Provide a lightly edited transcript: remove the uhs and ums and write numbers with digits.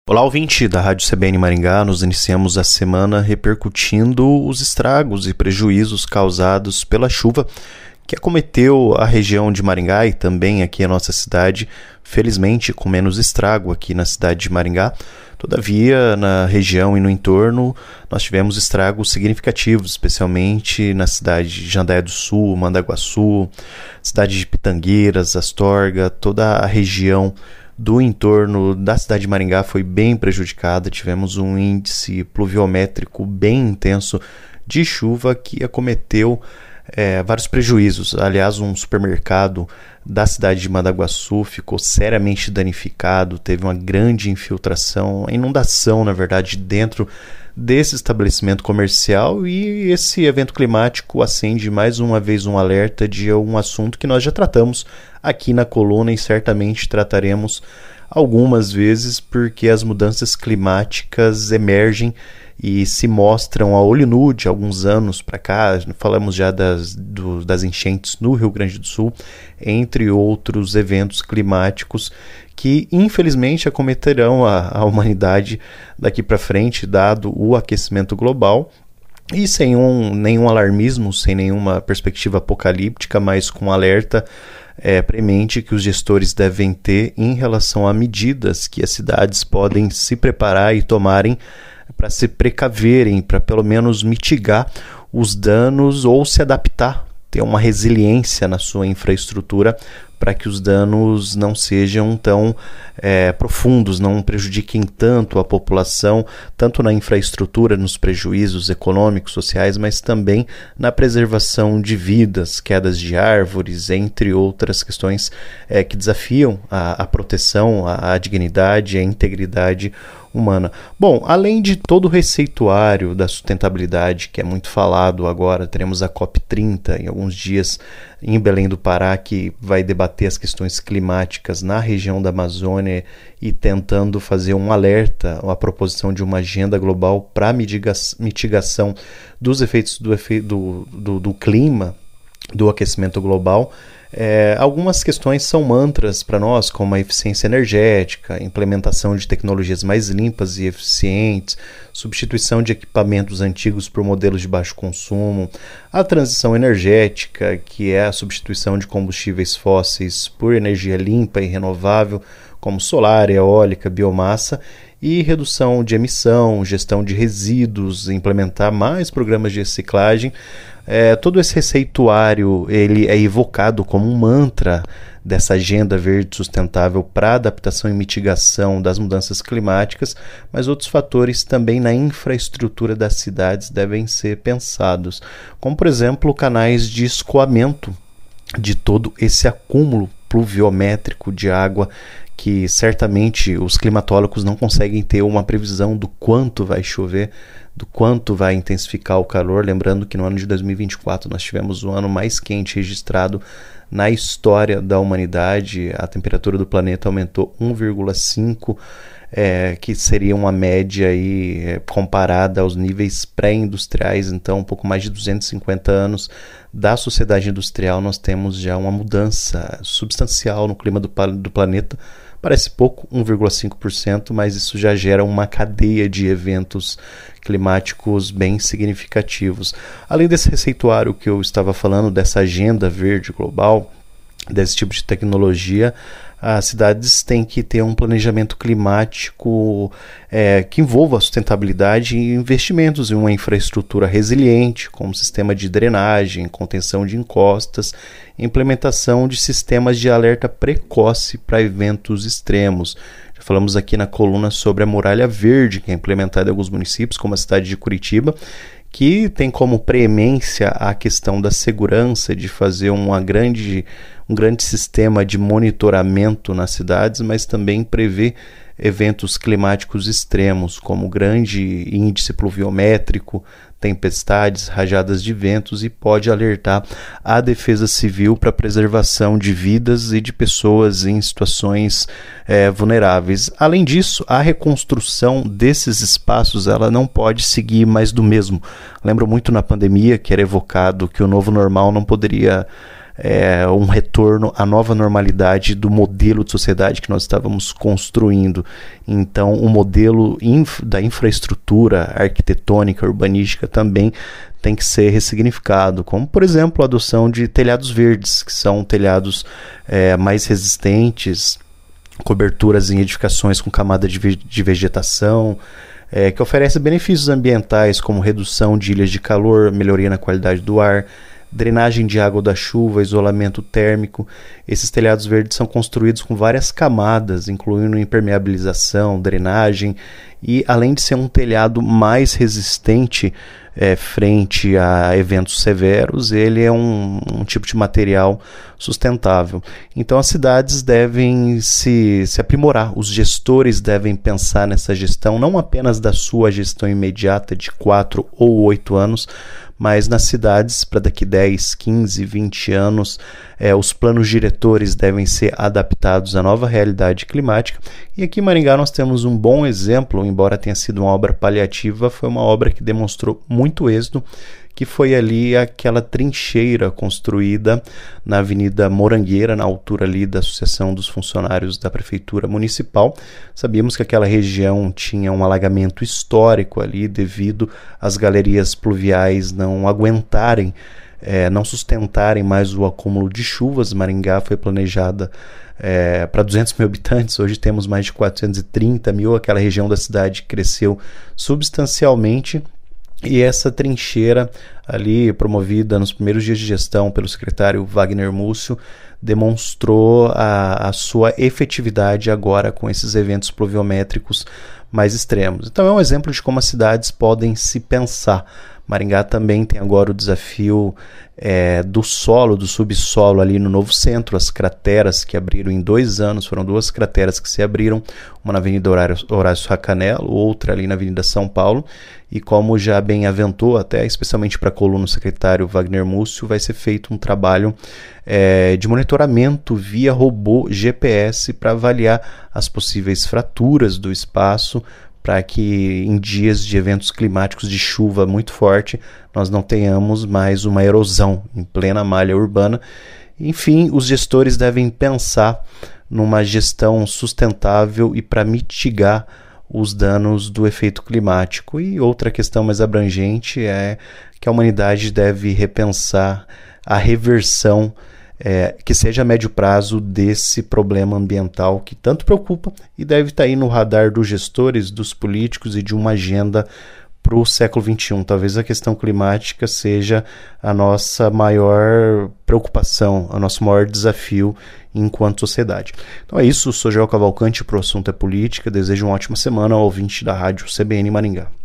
Olá, ouvinte da Rádio CBN Maringá. Nós iniciamos a semana repercutindo os estragos e prejuízos causados pela chuva que acometeu a região de Maringá e também aqui a nossa cidade, felizmente com menos estrago aqui na cidade de Maringá. Todavia, na região e no entorno, nós tivemos estragos significativos, especialmente na cidade de Jandaia do Sul, Mandaguaçu, cidade de Pitangueiras, Astorga, toda a região do entorno da cidade de Maringá foi bem prejudicada. Tivemos um índice pluviométrico bem intenso de chuva que acometeu vários prejuízos. Aliás, um supermercado da cidade de Mandaguaçu ficou seriamente danificado, teve uma grande infiltração, inundação, na verdade, dentro desse estabelecimento comercial, e esse evento climático acende mais uma vez um alerta de um assunto que nós já tratamos aqui na coluna e certamente trataremos algumas vezes, porque as mudanças climáticas emergem e se mostram a olho nu de alguns anos para cá. Falamos já das enchentes no Rio Grande do Sul, entre outros eventos climáticos que infelizmente acometerão a humanidade daqui para frente, dado o aquecimento global, e sem nenhum alarmismo, sem nenhuma perspectiva apocalíptica, mas com um alerta premente que os gestores devem ter em relação a medidas que as cidades podem se preparar e tomarem para se precaverem, para pelo menos mitigar os danos ou se adaptar, ter uma resiliência na sua infraestrutura para que os danos não sejam tão profundos, não prejudiquem tanto a população, tanto na infraestrutura, nos prejuízos econômicos, sociais, mas também na preservação de vidas, quedas de árvores, entre outras questões que desafiam a proteção, a dignidade, a integridade humana. Bom, além de todo o receituário da sustentabilidade, que é muito falado agora, teremos a COP30 em alguns dias em Belém do Pará, que vai debater as questões climáticas na região da Amazônia e tentando fazer um alerta, a proposição de uma agenda global para a mitigação dos efeitos do clima, do aquecimento global. Algumas questões são mantras para nós, como a eficiência energética, implementação de tecnologias mais limpas e eficientes, substituição de equipamentos antigos por modelos de baixo consumo, a transição energética, que é a substituição de combustíveis fósseis por energia limpa e renovável, como solar, eólica, biomassa, e redução de emissão, gestão de resíduos, implementar mais programas de reciclagem. Todo esse receituário ele é evocado como um mantra dessa agenda verde sustentável para adaptação e mitigação das mudanças climáticas, mas outros fatores também na infraestrutura das cidades devem ser pensados, como por exemplo canais de escoamento de todo esse acúmulo pluviométrico de água, que certamente os climatólogos não conseguem ter uma previsão do quanto vai chover, do quanto vai intensificar o calor. Lembrando que no ano de 2024 nós tivemos o ano mais quente registrado na história da humanidade. A temperatura do planeta aumentou 1,5, que seria uma média aí, comparada aos níveis pré-industriais. Então, um pouco mais de 250 anos da sociedade industrial, nós temos já uma mudança substancial no clima do planeta. Parece pouco, 1,5%, mas isso já gera uma cadeia de eventos climáticos bem significativos. Além desse receituário que eu estava falando, dessa agenda verde global, desse tipo de tecnologia, as cidades têm que ter um planejamento climático que envolva a sustentabilidade e investimentos em uma infraestrutura resiliente, como sistema de drenagem, contenção de encostas, implementação de sistemas de alerta precoce para eventos extremos. Já falamos aqui na coluna sobre a Muralha Verde, que é implementada em alguns municípios, como a cidade de Curitiba, que tem como preemência a questão da segurança, de fazer um grande sistema de monitoramento nas cidades, mas também prevê eventos climáticos extremos, como grande índice pluviométrico, tempestades, rajadas de ventos, e pode alertar a Defesa Civil para a preservação de vidas e de pessoas em situações vulneráveis. Além disso, a reconstrução desses espaços ela não pode seguir mais do mesmo. Lembro muito na pandemia que era evocado que o novo normal não poderia um retorno à nova normalidade do modelo de sociedade que nós estávamos construindo. Então, o modelo da infraestrutura arquitetônica, urbanística também tem que ser ressignificado, como, por exemplo, a adoção de telhados verdes, que são telhados mais resistentes, coberturas em edificações com camada de vegetação, que oferece benefícios ambientais como redução de ilhas de calor, melhoria na qualidade do ar, drenagem de água da chuva, isolamento térmico. Esses telhados verdes são construídos com várias camadas, incluindo impermeabilização, drenagem, e além de ser um telhado mais resistente frente a eventos severos, ele é um tipo de material sustentável. Então as cidades devem se aprimorar, os gestores devem pensar nessa gestão, não apenas da sua gestão imediata de 4 ou 8 anos, mas nas cidades para daqui 10, 15, 20 anos, os planos diretores devem ser adaptados à nova realidade climática. E aqui em Maringá nós temos um bom exemplo, embora tenha sido uma obra paliativa, foi uma obra que demonstrou muito êxito, que foi ali aquela trincheira construída na Avenida Morangueira, na altura ali da Associação dos Funcionários da Prefeitura Municipal. Sabíamos que aquela região tinha um alagamento histórico ali devido às galerias pluviais não aguentarem, não sustentarem mais o acúmulo de chuvas. Maringá foi planejada para 200 mil habitantes, hoje temos mais de 430 mil, aquela região da cidade cresceu substancialmente. E essa trincheira ali, promovida nos primeiros dias de gestão pelo secretário Wagner Múcio, demonstrou a sua efetividade agora com esses eventos pluviométricos mais extremos. Então é um exemplo de como as cidades podem se pensar. Maringá também tem agora o desafio do solo, do subsolo ali no novo centro, as crateras que abriram em 2 anos, foram 2 crateras que se abriram, uma na Avenida Horácio Racanello, outra ali na Avenida São Paulo, e como já bem aventou, até especialmente para a coluna o secretário Wagner Múcio, vai ser feito um trabalho de monitoramento via robô GPS para avaliar as possíveis fraturas do espaço, para que em dias de eventos climáticos de chuva muito forte, nós não tenhamos mais uma erosão em plena malha urbana. Enfim, os gestores devem pensar numa gestão sustentável e para mitigar os danos do efeito climático. E outra questão mais abrangente é que a humanidade deve repensar a reversão que seja a médio prazo desse problema ambiental que tanto preocupa e deve estar aí no radar dos gestores, dos políticos e de uma agenda para o século XXI. Talvez a questão climática seja a nossa maior preocupação, o nosso maior desafio enquanto sociedade. Então é isso, sou Joel Cavalcante, para o Assunto é Política, desejo uma ótima semana ao ouvinte da rádio CBN Maringá.